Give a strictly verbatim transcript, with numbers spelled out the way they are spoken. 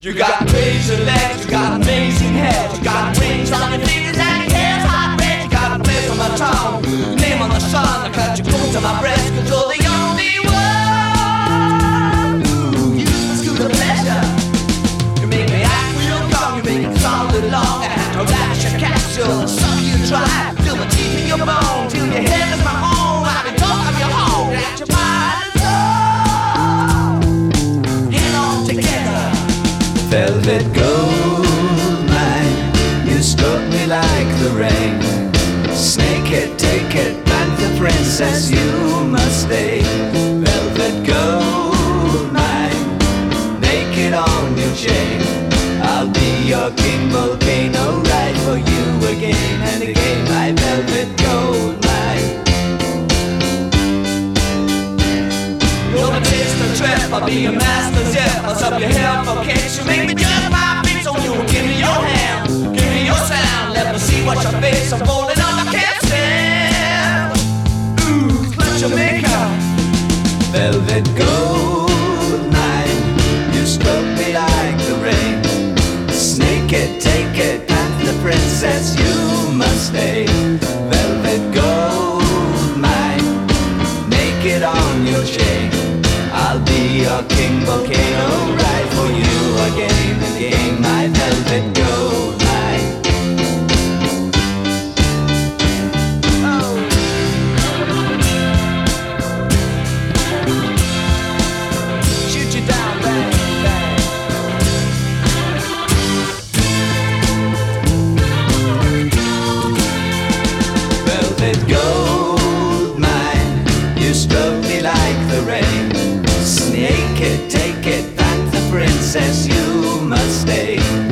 You got crazy legs, you got amazing hair, you got rings on your fingers and your hair's hot red. You got a place on my tongue, name on the sun. I cut you close to my breast, cause you're the only one. Ooh, you screw the pleasure. You make me act real calm, you make it solid long. I have to relax your capsule, suck you dry, feel the teeth in your bone, till your head is my home. I can talk of your home, at your body soul. Get on together. Velvet gold mine, you struck me like the rain. Snake it, take it, panther princess, you must stay. Velvet gold mine, naked on your chain. I'll be your king, volcano, ride for you again and again, my velvet gold mine. You're the taste of trip, I'll be your master zip. I'll sub your hair for kicks, you make me jump my feet. So you give me your hand, give me your sound. Let me see what your face, I'm falling up, I can't stand. Ooh, clutch your makeup. Velvet gold mine, you struck me like the rain. Snake it, take it, panther princess, you must stay. Velvet gold mine, naked on your chain. I'll be your king, volcano, ride for you again and again, my velvet gold mine. Oh. Shoot you down, bang, bang. Velvet gold mine, you struck me like the rain. Snake it, take it, panther princess, you must stay.